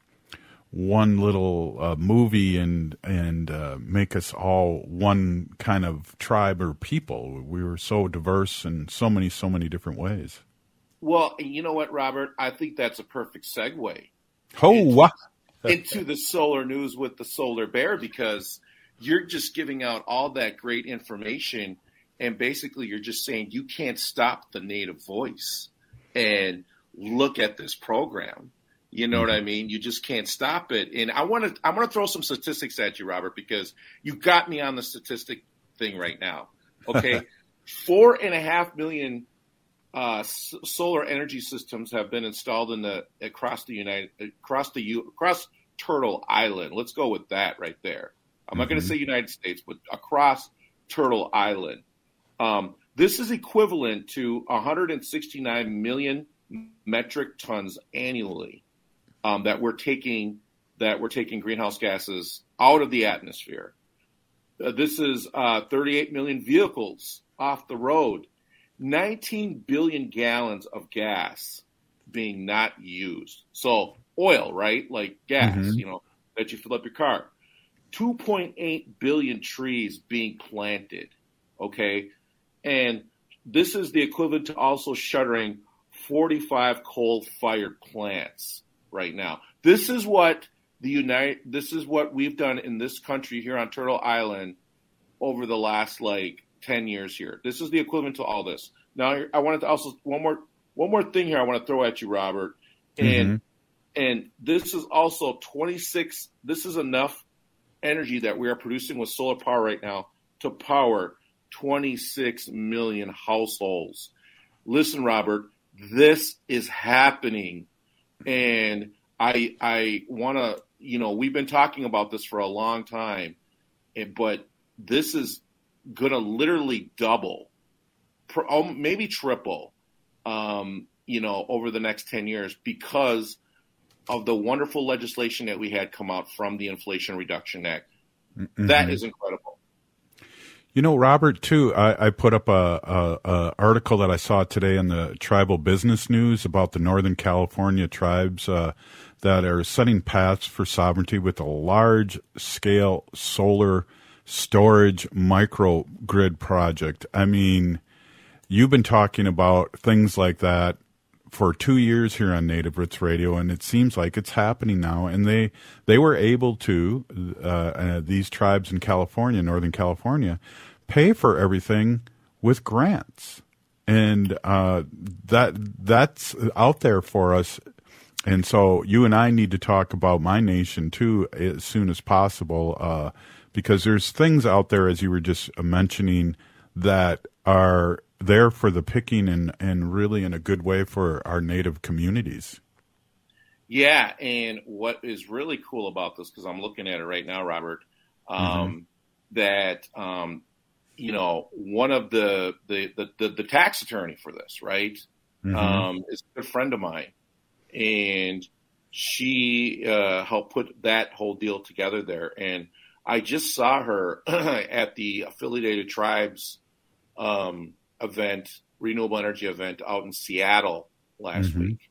one little uh, movie and and uh, make us all one kind of tribe or people. We were so diverse in so many, so many different ways. Well, you know what, Robert? I think that's a perfect segue. Oh, into, wow. into the Solar News with the Solar Bear, because you're just giving out all that great information. And basically, you're just saying you can't stop the Native voice and look at this program. You know mm-hmm. what I mean? You just can't stop it. And I want to I want to throw some statistics at you, Robert, because you got me on the statistic thing right now. Okay, four and a half million uh, s- solar energy systems have been installed in the across the United across the U, across Turtle Island. Let's go with that right there. I'm mm-hmm. not going to say United States, but across Turtle Island. Um, this is equivalent to one hundred sixty-nine million metric tons annually um, that we're taking that we're taking greenhouse gases out of the atmosphere. Uh, this is uh, thirty-eight million vehicles off the road, nineteen billion gallons of gas being not used. So oil, right? Like gas, mm-hmm. you know, that you fill up your car. two point eight billion trees being planted. Okay. And this is the equivalent to also shuttering forty-five coal-fired plants right now. This is what the United. This is what we've done in this country here on Turtle Island over the last like ten years here. This is the equivalent to all this. Now, I wanted to also one more one more thing here. I want to throw at you, Robert, and mm-hmm. and this is also twenty-six. This is enough energy that we are producing with solar power right now to power twenty-six million households. Listen, Robert, this is happening. And I I want to, you know, we've been talking about this for a long time, but this is going to literally double, maybe triple, um, you know, over the next ten years because of the wonderful legislation that we had come out from the Inflation Reduction Act. Mm-hmm. That is incredible. You know, Robert, too, I, I put up a, a, a article that I saw today in the Tribal Business News about the Northern California tribes uh, that are setting paths for sovereignty with a large-scale solar storage microgrid project. I mean, you've been talking about things like that for two years here on Native Roots Radio, and it seems like it's happening now. And they they were able to, uh, uh, these tribes in California, Northern California, pay for everything with grants. And uh, that that's out there for us. And so you and I need to talk about My Nation, too, as soon as possible, uh, because there's things out there, as you were just mentioning, that are there for the picking and, and really in a good way for our Native communities. Yeah, and what is really cool about this, because I'm looking at it right now, Robert, um, mm-hmm. that, um, you know, one of the the, the, the the tax attorney for this, right, mm-hmm. um, is a good friend of mine. And she uh, helped put that whole deal together there. And I just saw her at the Affiliated Tribes um, event, renewable energy event out in Seattle last mm-hmm. week.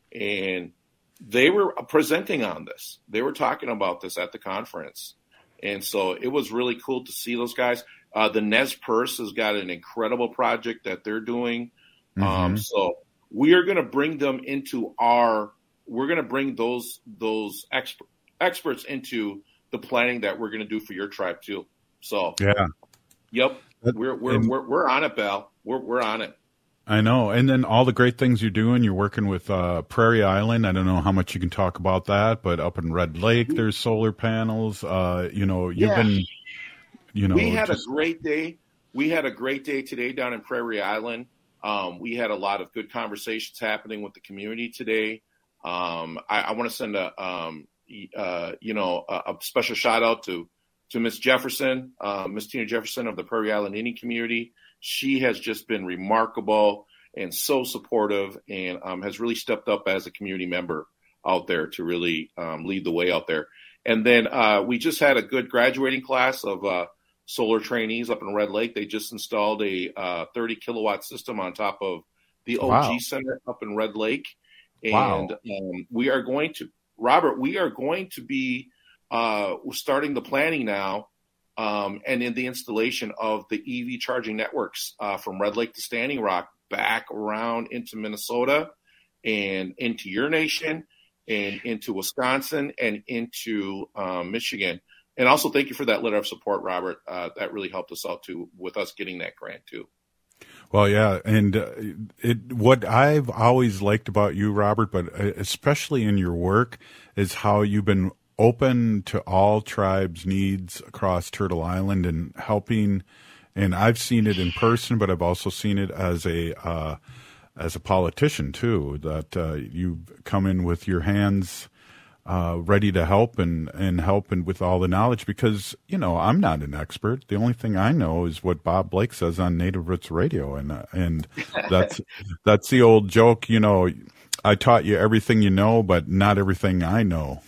And they were presenting on this. They were talking about this at the conference. And so it was really cool to see those guys. Uh, the Nez Perce has got an incredible project that they're doing. Mm-hmm. Um, so we are going to bring them into our, we're going to bring those, those expert, experts into the planning that we're going to do for your tribe too. So, yeah. Yep. That, we're, we're, and, we're, we're on it, Bal. We're, we're on it. I know. And then all the great things you're doing, you're working with uh, Prairie Island. I don't know how much you can talk about that, but up in Red Lake, there's solar panels. Uh, you know, you've yeah. been, you know, we had just, a great day. We had a great day today down in Prairie Island. Um, we had a lot of good conversations happening with the community today. Um, I, I want to send a, um, uh, you know, a, a special shout out to, to Miss Jefferson, uh, Miss Tina Jefferson of the Prairie Island Indian community. She has just been remarkable and so supportive and um, has really stepped up as a community member out there to really um, lead the way out there. And then uh, we just had a good graduating class of uh, solar trainees up in Red Lake. They just installed a uh, thirty kilowatt system on top of the O G wow. Center up in Red Lake. And wow. um, we are going to, Robert, we are going to be uh, starting the planning now um, and in the installation of the E V charging networks uh, from Red Lake to Standing Rock back around into Minnesota and into your nation and into Wisconsin and into um, Michigan. And also thank you for that letter of support, Robert. Uh, that really helped us out too with us getting that grant too. Well, yeah, and uh, it what I've always liked about you, Robert, but especially in your work, is how you've been open to all tribes' needs across Turtle Island and helping. And I've seen it in person, but I've also seen it as a uh, as a politician too. That uh, you come in with your hands uh, ready to help and and help and with all the knowledge. Because you know I'm not an expert. The only thing I know is what Bob Blake says on Native Roots Radio, and uh, and that's that's the old joke. You know, I taught you everything you know, but not everything I know.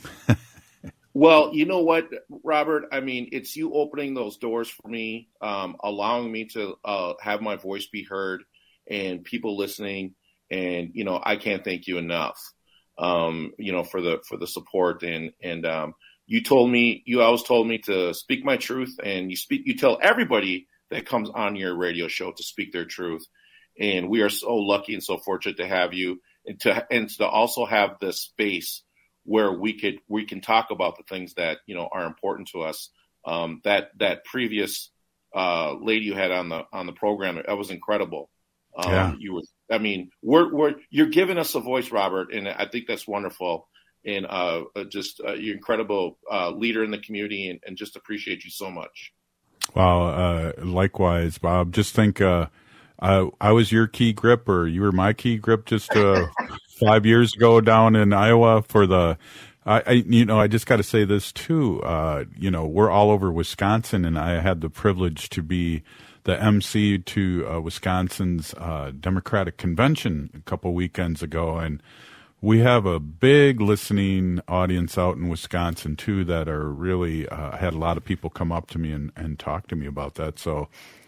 Well, you know what, Robert? I mean, it's you opening those doors for me, um, allowing me to uh, have my voice be heard and people listening. And, you know, I can't thank you enough, um, you know, for the for the support. And and um, you told me, you always told me to speak my truth. And you speak, you tell everybody that comes on your radio show to speak their truth. And we are so lucky and so fortunate to have you and to and to also have this space where we could we can talk about the things that you know are important to us. Um, that that previous uh, lady you had on the on the program, that was incredible. Um, yeah. You were, I mean, we're we're you're giving us a voice, Robert, and I think that's wonderful. And uh, just uh, you're an incredible uh, leader in the community, and, and just appreciate you so much. Well, uh, likewise, Bob. Just think. Uh, Uh, I was your key gripper. You were my key grip just uh, five years ago down in Iowa for the. I, I you know I just got to say this too. Uh, you know we're all over Wisconsin, and I had the privilege to be the M C to uh, Wisconsin's uh, Democratic Convention a couple weekends ago, and we have a big listening audience out in Wisconsin too that are really. Uh, I had a lot of people come up to me and, and talk to me about that. So.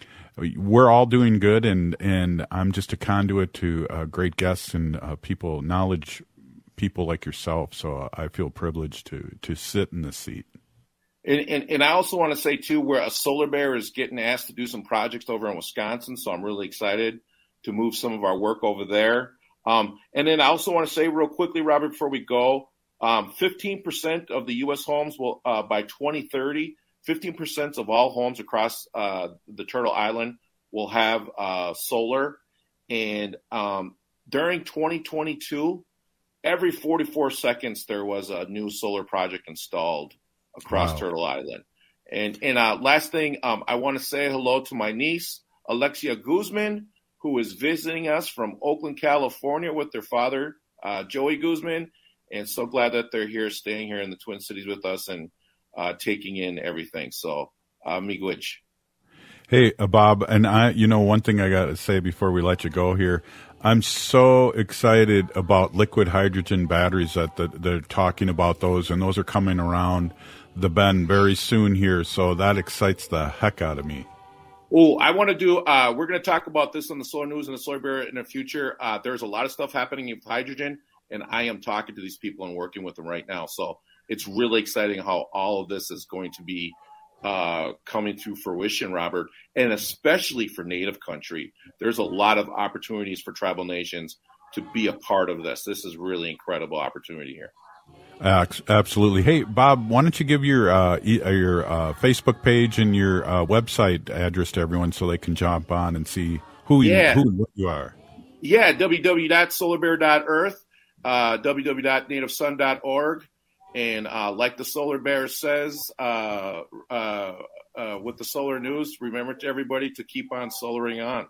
We're all doing good, and, and I'm just a conduit to uh, great guests and uh, people, knowledge people like yourself. So I feel privileged to to sit in this seat. And, and, and I also want to say, too, where a Solar Bear is getting asked to do some projects over in Wisconsin, so I'm really excited to move some of our work over there. Um, and then I also want to say real quickly, Robert, before we go, um, fifteen percent of the U S homes will, uh, by twenty thirty, fifteen percent of all homes across uh, the Turtle Island will have uh, solar. And um, during twenty twenty-two, every forty-four seconds, there was a new solar project installed across wow. Turtle Island. And, and uh, last thing, um, I want to say hello to my niece, Alexia Guzman, who is visiting us from Oakland, California with their father, uh, Joey Guzman. And so glad that they're here, staying here in the Twin Cities with us and Uh, taking in everything. So, uh, miigwech. Hey, uh, Bob, and I, you know, one thing I got to say before we let you go here, I'm so excited about liquid hydrogen batteries that the, they're talking about those, and those are coming around the bend very soon here. So that excites the heck out of me. Oh, I want to do, uh, we're going to talk about this on the Solar News and the Solar Bear in the future. Uh, there's a lot of stuff happening in hydrogen, and I am talking to these people and working with them right now. So, it's really exciting how all of this is going to be uh, coming to fruition, Robert, and especially for Native country. There's a lot of opportunities for tribal nations to be a part of this. This is really incredible opportunity here. Uh, absolutely. Hey, Bob, why don't you give your uh, e- your uh, Facebook page and your uh, website address to everyone so they can jump on and see who you, yeah. who and what you are? Yeah, w w w dot solar bear dot earth, uh, w w w dot native sun dot org. And uh, like the Solar Bear says uh, uh, uh, with the Solar News, remember to everybody to keep on solaring on.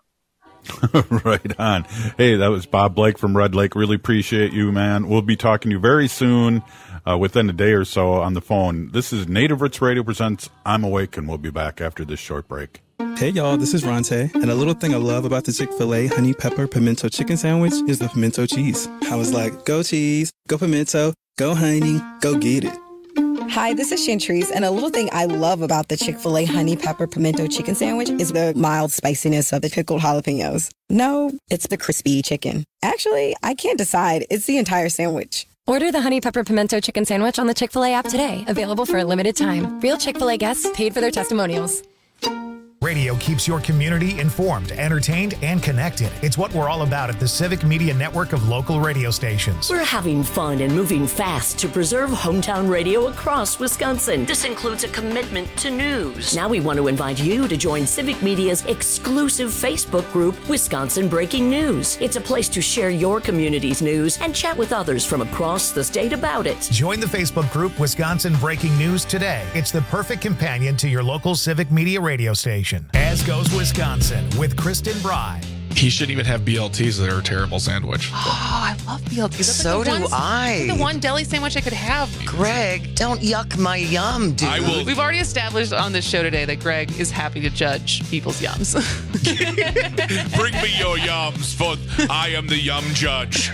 Right on. Hey, that was Bob Blake from Red Lake. Really appreciate you, man. We'll be talking to you very soon, uh, within a day or so on the phone. This is Native Roots Radio presents I'm Awake, and we'll be back after this short break. Hey, y'all, this is Ronte, and a little thing I love about the Chick-fil-A Honey Pepper Pimento Chicken Sandwich is the pimento cheese. I was like, go cheese, go pimento, go honey, go get it. Hi, this is Chantrice, and a little thing I love about the Chick-fil-A Honey Pepper Pimento Chicken Sandwich is the mild spiciness of the pickled jalapenos. No, it's the crispy chicken. Actually, I can't decide. It's the entire sandwich. Order the Honey Pepper Pimento Chicken Sandwich on the Chick-fil-A app today. Available for a limited time. Real Chick-fil-A guests paid for their testimonials. Radio keeps your community informed, entertained, and connected. It's what we're all about at the Civic Media Network of local radio stations. We're having fun and moving fast to preserve hometown radio across Wisconsin. This includes a commitment to news. Now we want to invite you to join Civic Media's exclusive Facebook group, Wisconsin Breaking News. It's a place to share your community's news and chat with others from across the state about it. Join the Facebook group, Wisconsin Breaking News today. It's the perfect companion to your local Civic Media radio station. As Goes Wisconsin with Kristen Bry. He shouldn't even have B L Ts that are a terrible sandwich. Oh, I love B L Ts. That's So like the do one, I. The one deli sandwich I could have. Greg, don't yuck my yum, dude. I will. We've already established on this show today that Greg is happy to judge people's yums. Bring me your yums, for I am the yum judge.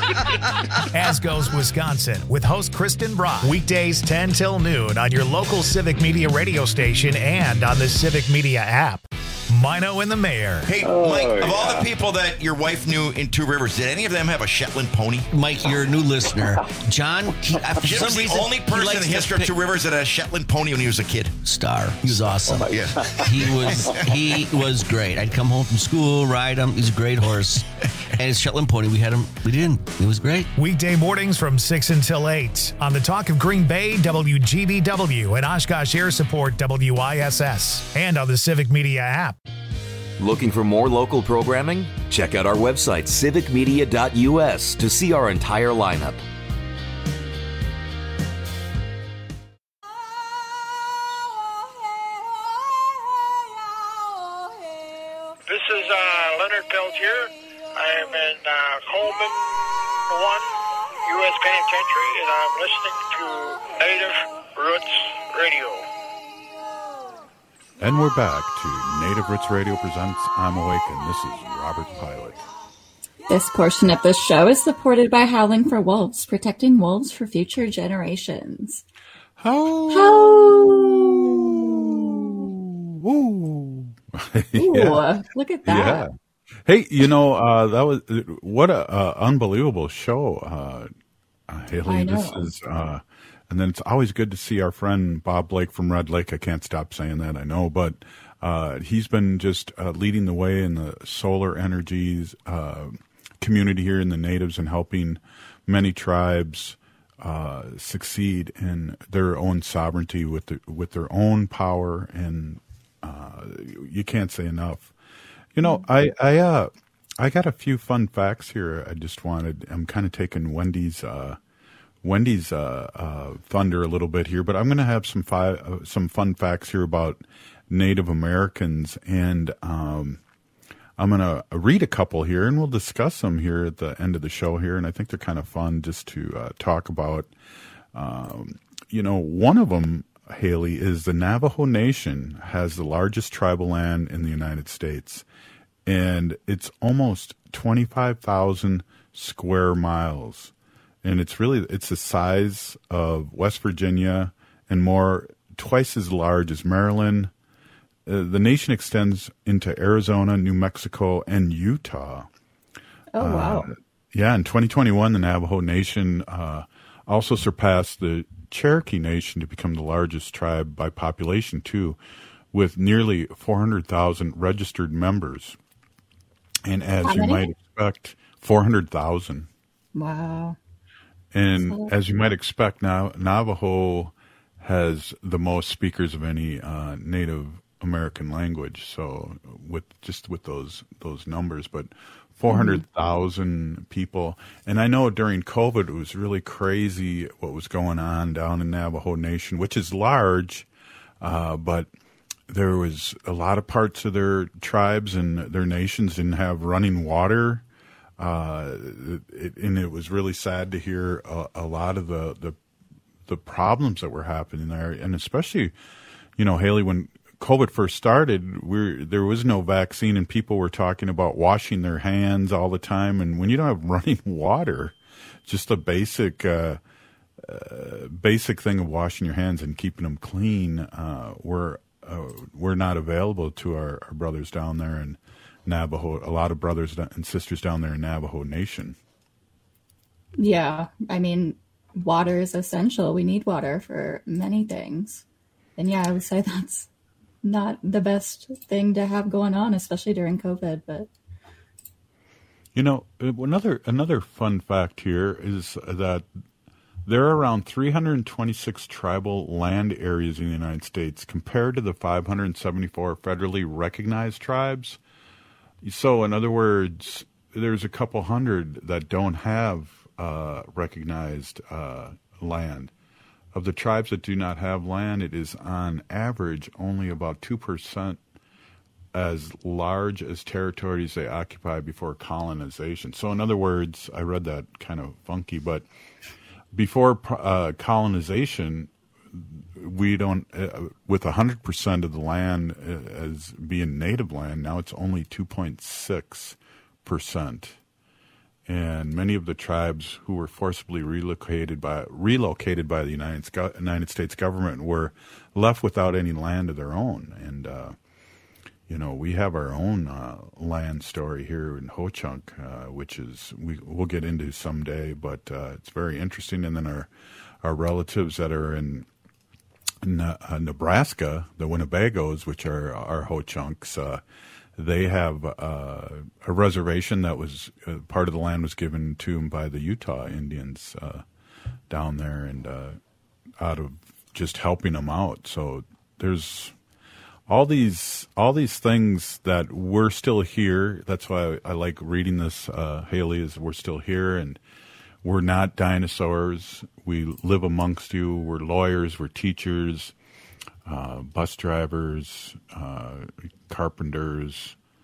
As Goes Wisconsin with host Kristen Bry. Weekdays ten till noon on your local Civic Media radio station and on the Civic Media app. Mino and the Mayor. Hey, oh, Mike, of yeah. all the people that your wife knew in Two Rivers, did any of them have a Shetland pony? Mike, you're a new listener. John, he, uh, for Jim some was the reason, only person in the history of Two Rivers that had a Shetland pony when he was a kid. Star. He was awesome. Oh, yeah. He was he was great. I'd come home from school, ride him. He's a great horse. And his Shetland pony, we had him, we didn't. It was great. Weekday mornings from six until eight on the Talk of Green Bay, W G B W, and Oshkosh Air Support, W I S S, and on the Civic Media app. Looking for more local programming? Check out our website, civic media dot u s, to see our entire lineup. This is uh, Leonard Peltier. I am in uh, Coleman one U S Penitentiary, and I'm listening to Native Roots Radio. And we're back to Native Roots Radio presents I'm Awakened. This is Robert Pilot. This portion of the show is supported by Howling for Wolves, protecting wolves for future generations. How? Ooh, Yeah. look at that. Yeah. Hey, you know, uh, that was what a uh, unbelievable show, uh, uh, Haley. I know. This is, uh, and then it's always good to see our friend Bob Blake from Red Lake. I can't stop saying that, I know, but uh, he's been just uh, leading the way in the solar energies uh, community here in the natives and helping many tribes uh, succeed in their own sovereignty with the, with their own power, and uh, you can't say enough. You know, I I uh I got a few fun facts here. I just wanted. I'm kind of taking Wendy's uh, Wendy's uh, uh, thunder a little bit here, but I'm going to have some fi- uh, some fun facts here about Native Americans, and um, I'm going to read a couple here, and we'll discuss them here at the end of the show here. And I think they're kind of fun just to uh, talk about. Um, you know, one of them, Haley, is the Navajo Nation has the largest tribal land in the United States. And it's almost twenty-five thousand square miles. And it's really, it's the size of West Virginia and more, twice as large as Maryland. Uh, the nation extends into Arizona, New Mexico, and Utah. Oh, wow. Uh, yeah, in twenty twenty-one, the Navajo Nation uh, also surpassed the Cherokee Nation to become the largest tribe by population, too, with nearly four hundred thousand registered members. And as How you many? might expect, four hundred thousand. Wow. And So- as you might expect, now Navajo has the most speakers of any uh, Native American language. So with just with those those numbers, but four hundred thousand people. And I know during COVID, it was really crazy what was going on down in Navajo Nation, which is large, uh, but there was a lot of parts of their tribes and their nations didn't have running water. Uh, it, and it was really sad to hear a, a lot of the, the, the problems that were happening there. And especially, you know, Haley, when COVID first started, we there was no vaccine and people were talking about washing their hands all the time. And when you don't have running water, just a basic, uh, uh, basic thing of washing your hands and keeping them clean, uh, were, Uh, we're not available to our, our brothers down there in Navajo, a lot of brothers and sisters down there in Navajo Nation. Yeah, I mean, water is essential. We need water for many things. And yeah, I would say that's not the best thing to have going on, especially during COVID, but You know, another another fun fact here is that there are around three hundred twenty-six tribal land areas in the United States compared to the five hundred seventy-four federally recognized tribes. So, in other words, there's a couple hundred that don't have uh, recognized uh, land. Of the tribes that do not have land, it is on average only about two percent as large as territories they occupy before colonization. So, in other words, I read that kind of funky, but before uh, colonization, we don't, uh, with one hundred percent of the land as being native land, now it's only two point six percent. And many of the tribes who were forcibly relocated by relocated by the United, United States government were left without any land of their own. And, uh, you know, we have our own uh, land story here in Ho-Chunk, uh, which is we, we'll get into someday, but uh, it's very interesting. And then our, our relatives that are in, in uh, Nebraska, the Winnebagos, which are our Ho-Chunks, uh, they have uh, a reservation that was uh, part of the land was given to them by the Utah Indians uh, down there, and uh, out of just helping them out. So there's all these all these things that we're still here. That's why I, I like reading this, uh, Haley, is we're still here and we're not dinosaurs. We live amongst you. We're lawyers. We're teachers. Uh, bus drivers, uh, carpenters,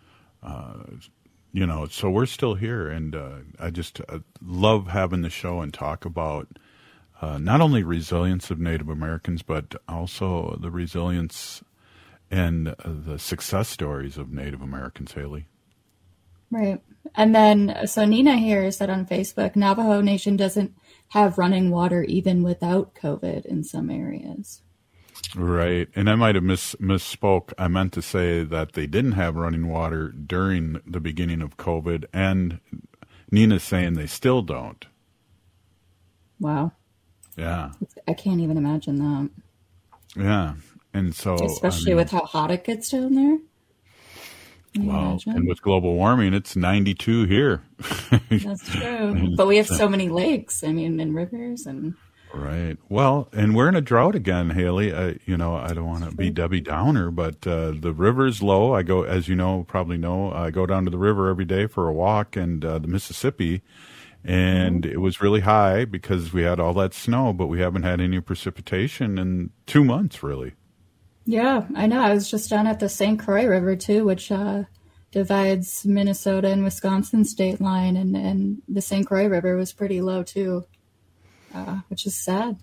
uh, you know, so we're still here, and uh, I just uh, love having the show and talk about uh, not only resilience of Native Americans, but also the resilience and uh, the success stories of Native Americans, Haley. Right. And then, so Nina here said on Facebook, Navajo Nation doesn't have running water even without COVID in some areas. Right. And I might have miss, misspoke. I meant to say that they didn't have running water during the beginning of COVID, and Nina's saying they still don't. Wow. Yeah. I can't even imagine that. Yeah. And so, especially I mean, with how hot it gets down there. Wow. And with global warming, it's ninety-two here. That's true. But we have so many lakes, I mean, and rivers and. Right. Well, and we're in a drought again, Haley. I, you know, I don't want to be Debbie Downer, but uh, the river's low. I go, as you know, probably know, I go down to the river every day for a walk, and uh, the Mississippi, and mm-hmm. it was really high because we had all that snow, but we haven't had any precipitation in two months, really. Yeah, I know. I was just down at the Saint Croix River, too, which uh, divides Minnesota and Wisconsin state line, and, and the Saint Croix River was pretty low, too. Uh, which is sad.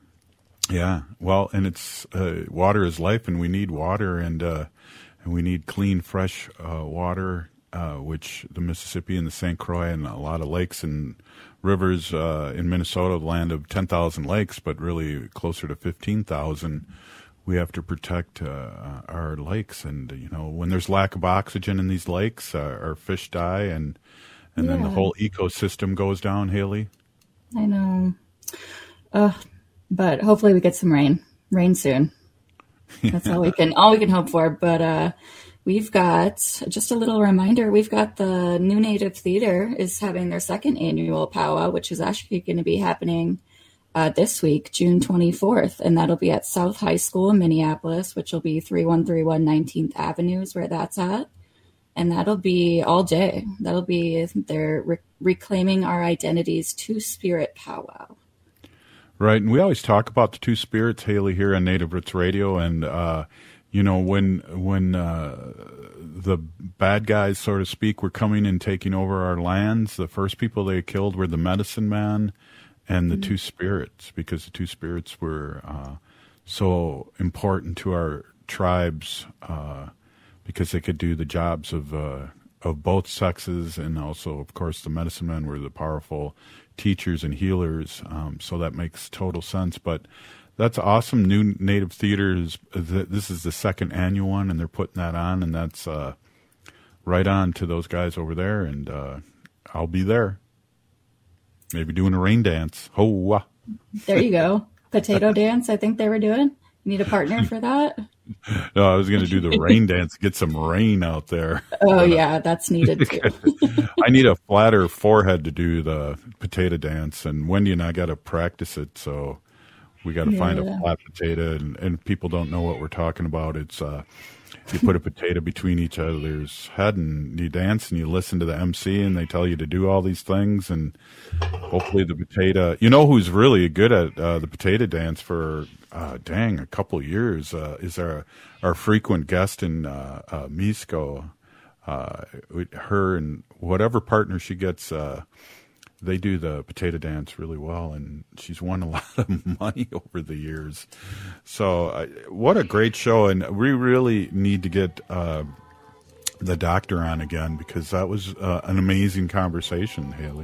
Yeah, well, and it's uh, water is life, and we need water, and uh, and we need clean, fresh uh, water, uh, which the Mississippi and the Saint Croix and a lot of lakes and rivers uh, in Minnesota, the land of ten thousand lakes, but really closer to fifteen thousand. We have to protect uh, our lakes, and you know, when there's lack of oxygen in these lakes, uh, our fish die, and and yeah. then the whole ecosystem goes down. Haley, I know. Uh, but hopefully we get some rain, rain soon. That's all we can, all we can hope for. But, uh, we've got just a little reminder. We've got the New Native Theater is having their second annual powwow, which is actually going to be happening, uh, this week, June twenty-fourth. And that'll be at South High School in Minneapolis, which will be three one three one nineteenth Avenue is where that's at. And that'll be all day. That'll be their re- Reclaiming Our Identities Two-Spirit powwow. Right, and we always talk about the two spirits, Haley, here on Native Roots Radio, and uh, you know, when when uh, the bad guys, so to speak, were coming and taking over our lands, the first people they killed were the medicine man and the mm-hmm. two spirits, because the two spirits were uh, so important to our tribes, uh, because they could do the jobs of uh, of both sexes, and also, of course, the medicine men were the powerful teachers and healers, um, so that makes total sense. But that's awesome. New Native Theater is, this is the second annual one, and they're putting that on, and that's uh, right on to those guys over there, and uh, I'll be there. Maybe doing a rain dance. Ho! There you go. Potato dance, I think they were doing. You need a partner for that? No, I was going to do the rain dance, get some rain out there. Oh, but, yeah, that's needed too. I need a flatter forehead to do the potato dance, and Wendy and I got to practice it, so we got to yeah. find a flat potato, and, and people don't know what we're talking about. It's uh, you put a potato between each other's head, and you dance, and you listen to the M C, and they tell you to do all these things, and hopefully the potato, you know who's really good at uh, the potato dance for Uh, dang, a couple years, uh, is our, our frequent guest in uh, uh, Misco. Uh, her and whatever partner she gets, uh, they do the potato dance really well, and she's won a lot of money over the years. So uh, what a great show, and we really need to get uh, the doctor on again, because that was uh, an amazing conversation, Haley.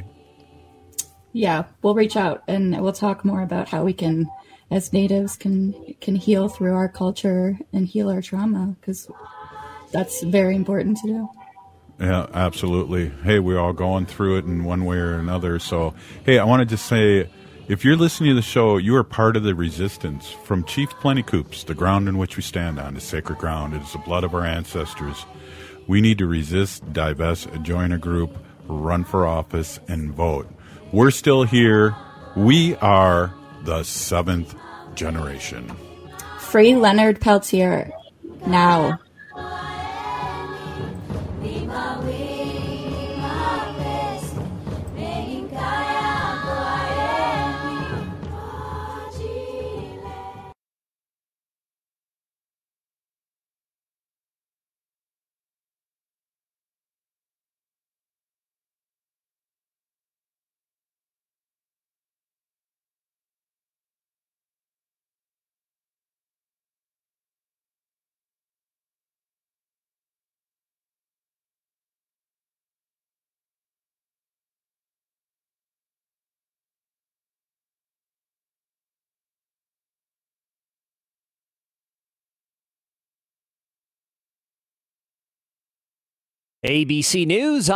Yeah, we'll reach out, and we'll talk more about how we can, as natives, can can heal through our culture and heal our trauma, because that's very important to do. Yeah, absolutely. Hey, we're all going through it in one way or another. So, hey, I want to just say, if you're listening to the show, you are part of the resistance. From Chief Plentycoops, the ground in which we stand on is sacred ground. It is the blood of our ancestors. We need to resist, divest, join a group, run for office, and vote. We're still here. We are the seventh generation. Free Leonard Peltier now. A B C News.